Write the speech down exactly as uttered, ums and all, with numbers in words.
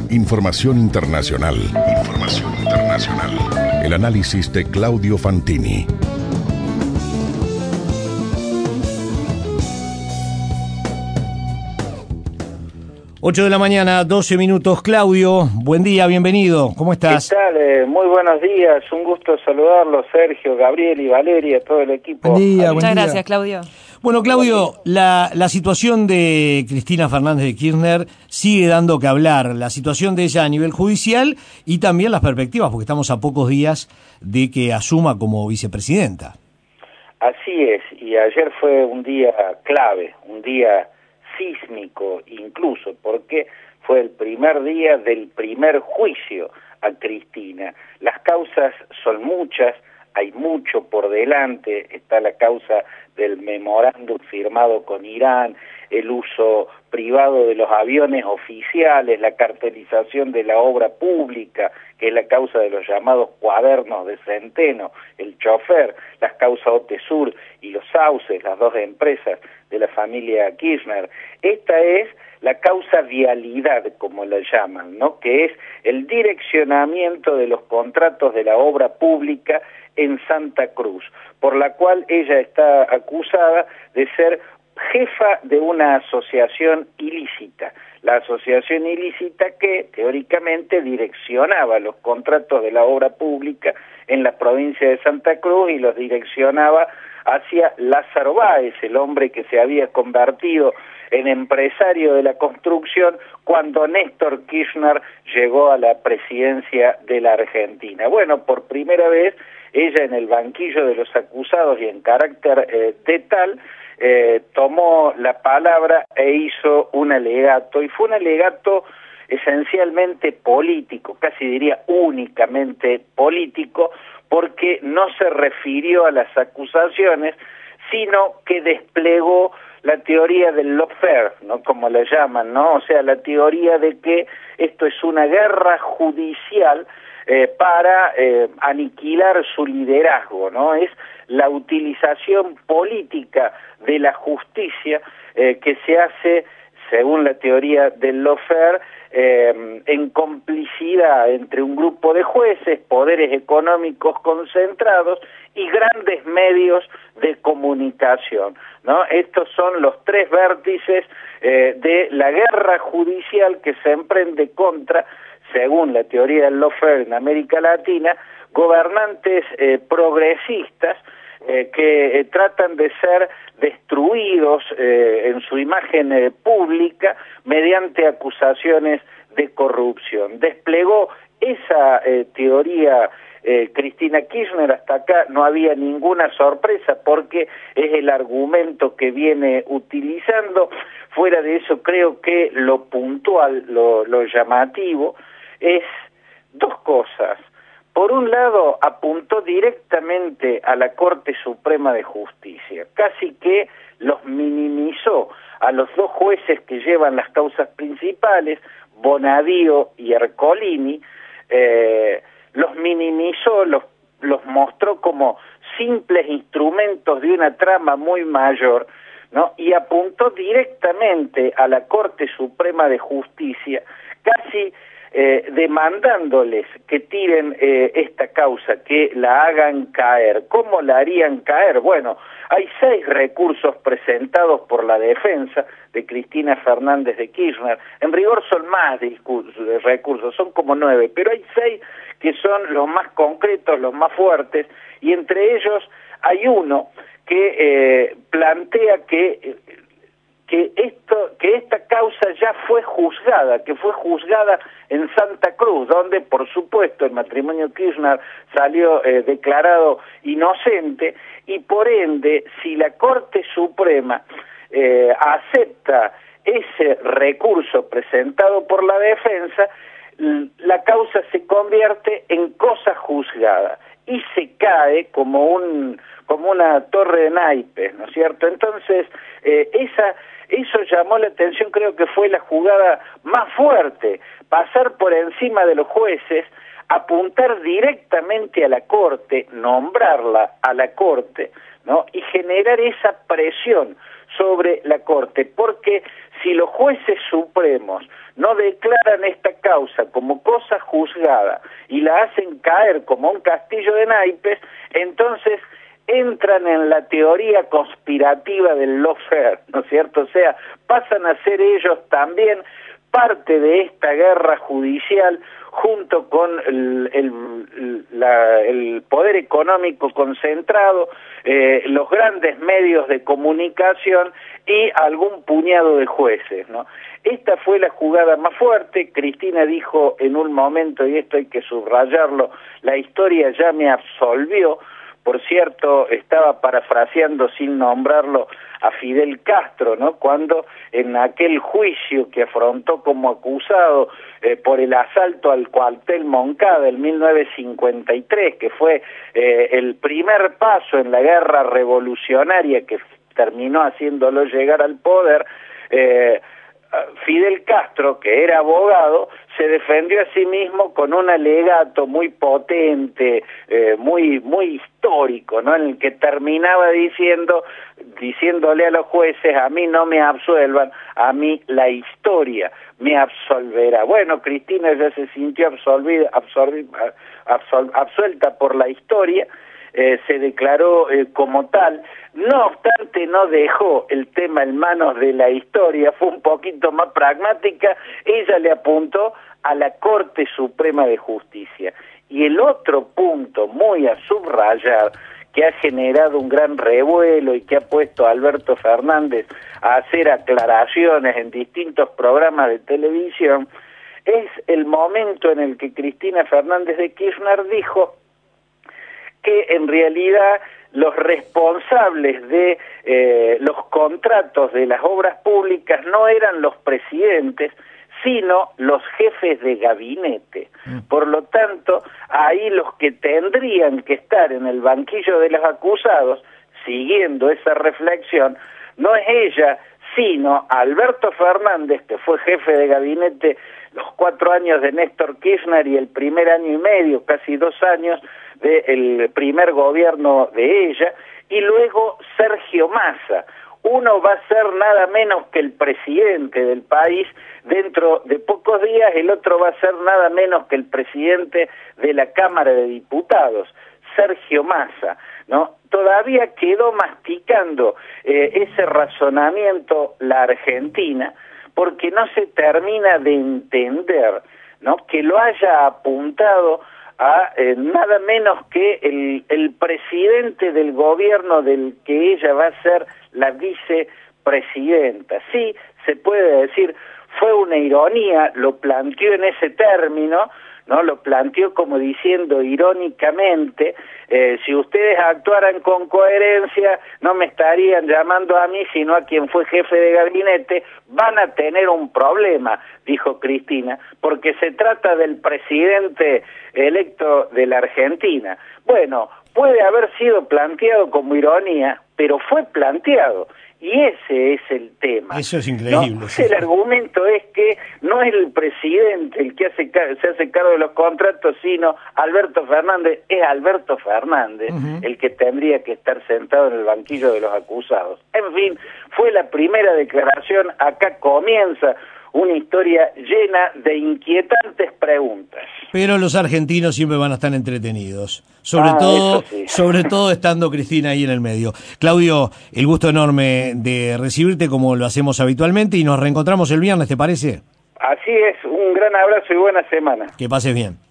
Información internacional. Información internacional. El análisis de Claudio Fantini. ocho de la mañana, doce minutos. Claudio, buen día, bienvenido. ¿Cómo estás? ¿Qué tal? Eh, muy buenos días. Un gusto saludarlos, Sergio, Gabriel y Valeria, todo el equipo. Buen día, Muchas buen día. gracias, Claudio. Bueno, Claudio, la, la situación de Cristina Fernández de Kirchner sigue dando que hablar. La situación de ella a nivel judicial y también las perspectivas, porque estamos a pocos días de que asuma como vicepresidenta. Así es, y ayer fue un día clave, un día sísmico incluso, porque fue el primer día del primer juicio a Cristina. Las causas son muchas, hay mucho por delante, está la causa del memorándum firmado con Irán, el uso privado de los aviones oficiales, la cartelización de la obra pública, que es la causa de los llamados cuadernos de Centeno, el chofer, las causas Otesur y los Sauces, las dos empresas de la familia Kirchner. Esta es la causa vialidad, como la llaman, ¿no? Que es el direccionamiento de los contratos de la obra pública en Santa Cruz, por la cual ella está acusada de ser jefa de una asociación ilícita, la asociación ilícita que teóricamente direccionaba los contratos de la obra pública en la provincia de Santa Cruz y los direccionaba hacia Lázaro Báez, el hombre que se había convertido en empresario de la construcción cuando Néstor Kirchner llegó a la presidencia de la Argentina. Bueno, por primera vez ella en el banquillo de los acusados y en carácter eh, de tal, eh, tomó la palabra e hizo un alegato, y fue un alegato esencialmente político, casi diría únicamente político, porque no se refirió a las acusaciones, sino que desplegó la teoría del lawfare, ¿no? Como la llaman, ¿no? O sea, la teoría de que esto es una guerra judicial eh, para eh, aniquilar su liderazgo, ¿no? Es la utilización política de la justicia eh, que se hace, según la teoría del lawfare, eh, en complicidad entre un grupo de jueces, poderes económicos concentrados y grandes medios de comunicación, ¿no? Estos son los tres vértices eh, de la guerra judicial que se emprende contra, según la teoría del lawfare en América Latina, gobernantes eh, progresistas eh, que eh, tratan de ser destruidos eh, en su imagen eh, pública mediante acusaciones de corrupción. Desplegó esa eh, teoría eh, Cristina Kirchner. Hasta acá no había ninguna sorpresa porque es el argumento que viene utilizando. Fuera de eso, creo que lo puntual, lo, lo llamativo, es dos cosas. Por un lado, apuntó directamente a la Corte Suprema de Justicia, casi que los minimizó a los dos jueces que llevan las causas principales, Bonadío y Ercolini, eh, los minimizó, los, los mostró como simples instrumentos de una trama muy mayor, ¿no? Y apuntó directamente a la Corte Suprema de Justicia, casi eh, demandándoles que tiren eh, esta causa, que la hagan caer. ¿Cómo la harían caer? Bueno, hay seis recursos presentados por la defensa de Cristina Fernández de Kirchner. En rigor son más de recursos, son como nueve, pero hay seis que son los más concretos, los más fuertes, y entre ellos hay uno que eh, plantea que que esto que esta causa ya fue juzgada, que fue juzgada en Santa Cruz, donde por supuesto el matrimonio Kirchner salió eh, declarado inocente, y por ende si la Corte Suprema eh, acepta ese recurso presentado por la defensa, la causa se convierte en cosa juzgada y se cae como un como una torre de naipes, ¿no es cierto? Entonces, eh, esa eso llamó la atención, creo que fue la jugada más fuerte, pasar por encima de los jueces, apuntar directamente a la Corte, nombrarla a la Corte, ¿no? Y generar esa presión sobre la Corte, porque si los jueces supremos no declaran esta causa como cosa juzgada y la hacen caer como un castillo de naipes, entonces entran en la teoría conspirativa del lawfare, ¿no es cierto? O sea, pasan a ser ellos también parte de esta guerra judicial junto con el, el, la, el poder económico concentrado, eh, los grandes medios de comunicación y algún puñado de jueces, ¿no? Esta fue la jugada más fuerte. Cristina dijo en un momento, y esto hay que subrayarlo, la historia ya me absolvió. Por cierto, estaba parafraseando sin nombrarlo a Fidel Castro, ¿no? Cuando en aquel juicio que afrontó como acusado eh, por el asalto al cuartel Moncada en mil novecientos cincuenta y tres, que fue eh, el primer paso en la guerra revolucionaria que terminó haciéndolo llegar al poder, eh, Fidel Castro, que era abogado, se defendió a sí mismo con un alegato muy potente, eh, muy muy histórico, ¿no? En el que terminaba diciendo, diciéndole a los jueces: a mí no me absuelvan, a mí la historia me absolverá. Bueno, Cristina ya se sintió absolvida, absolvida, absol, absuelta por la historia. Eh, se declaró eh, como tal. No obstante, no dejó el tema en manos de la historia, fue un poquito más pragmática. Ella le apuntó a la Corte Suprema de Justicia. Y el otro punto muy a subrayar, que ha generado un gran revuelo y que ha puesto a Alberto Fernández a hacer aclaraciones en distintos programas de televisión, es el momento en el que Cristina Fernández de Kirchner dijo que en realidad los responsables de eh, los contratos de las obras públicas no eran los presidentes, sino los jefes de gabinete. Por lo tanto, ahí los que tendrían que estar en el banquillo de los acusados, siguiendo esa reflexión, no es ella, sino Alberto Fernández, que fue jefe de gabinete los cuatro años de Néstor Kirchner y el primer año y medio, casi dos años, del primer gobierno de ella, y luego Sergio Massa. Uno va a ser nada menos que el presidente del país dentro de pocos días, el otro va a ser nada menos que el presidente de la Cámara de Diputados, Sergio Massa, ¿no? Todavía quedó masticando eh, ese razonamiento la Argentina, porque no se termina de entender, ¿no?, que lo haya apuntado a eh, nada menos que el, el presidente del gobierno del que ella va a ser la vicepresidenta. Sí, se puede decir, fue una ironía, lo planteó en ese término, ¿no? Lo planteó como diciendo irónicamente, eh, si ustedes actuaran con coherencia, no me estarían llamando a mí, sino a quien fue jefe de gabinete, van a tener un problema, dijo Cristina, porque se trata del presidente electo de la Argentina. Bueno, puede haber sido planteado como ironía, pero fue planteado. Y ese es el tema. Eso es increíble. ¿No? Sí. El argumento es que no es el presidente el que hace se hace cargo de los contratos, sino Alberto Fernández. Es Alberto Fernández uh-huh. el que tendría que estar sentado en el banquillo de los acusados. En fin, fue la primera declaración. Acá comienza una historia llena de inquietantes preguntas. Pero los argentinos siempre van a estar entretenidos, sobre ah, todo sí. sobre todo estando Cristina ahí en el medio. Claudio, el gusto enorme de recibirte como lo hacemos habitualmente y nos reencontramos el viernes, ¿te parece? Así es, un gran abrazo y buena semana. Que pases bien.